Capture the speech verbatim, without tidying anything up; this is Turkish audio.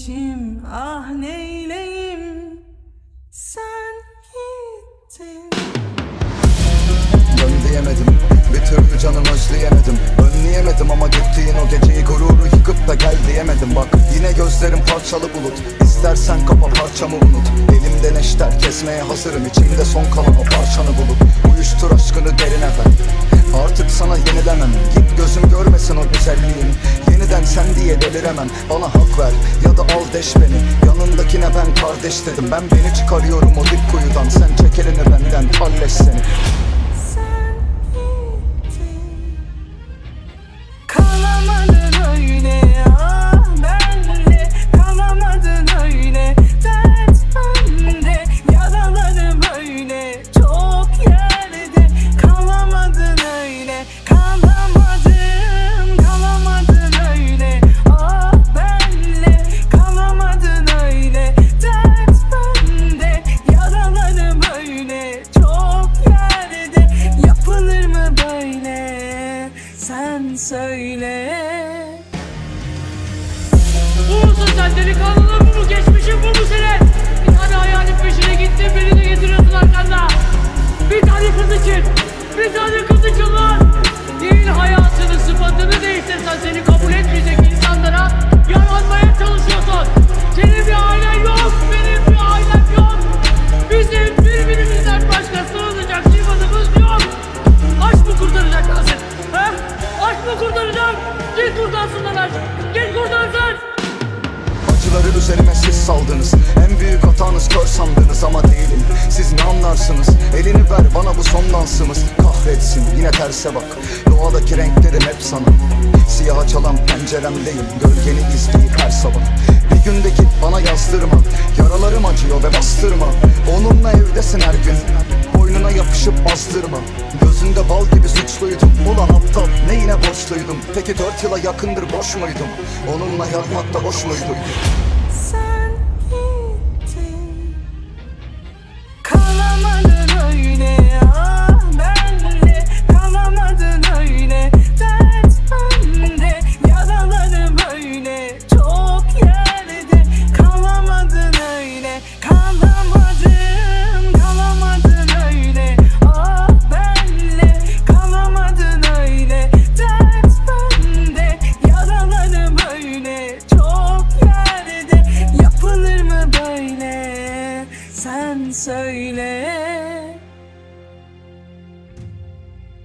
içim ah neyleyim, sen gittin. Dön diyemedim, bir türlü canım özleyemedim. Önleyemedim ama gittiğin o geceyi, gururu yıkıp da gel diyemedim. Bak yine gözlerim parçalı bulut, İstersen kapa parçamı unut. Elimde neşter kesmeye hazırım, içimde son kalan o parçanı bulup. Uyuştur aşkını derine ver, artık sana yenilemem. Git gözüm görmesin o güzelliğini, yeniden sen diye deliremem. Bana hak ver ya da al deş beni, yanındakine ben kardeş dedim. Ben beni çıkarıyorum o dip kuyudan, sen çek elini benden, kalleş seni. Kalamadın öyle ah benle, kalamadın öyle dert bende, yaralarım öyle çok yerde. Kalamadın öyle, kalamadım, kalamadın öyle ah benle, kalamadın öyle dert bende, yaralarım öyle çok yerde. Yapılır mı böyle, sen söyle. Bu musun sen, delikanlılığın bu mu, geçmişin bu mu senin? Bir tane hayalin peşine gittin, beni de getiriyorsun arkanda. Bir tane kız için, bir tane kız için lan. Değil hayatının sıfatını değiştirsen seni kabul etmeyecek insanlara yaranmaya çalışıyorsun. Senin bir ailen yok, benim bir ailem yok. Bizim birbirimizden başka sığınacak sıfatımız yok. Aşk mı kurtaracak lan seni? He? Aşk mı kurtaracak? Git kurtarsın lan aşk. Git kurtarsın. Acıları üzerime siz saldınız, en büyük hatanız kör sandınız ama değilim. Siz ne anlarsınız, elini ver bana bu son dansımız. Kahretsin yine terse bak, doğadaki renklerim hep sana. Siyaha çalan penceremdeyim, gölgeni izleyip her sabah. Bir gündeki bana yazdırma, yaralarım acıyor ve bastırma. Onunla evdesin her gün, boynuna yapışıp bastırma. Gözünde bal gibi suçluydum, ulan aptal neyine borçluydum. Peki dört yıla yakındır boş muydum, onunla yatmakta boş muydum?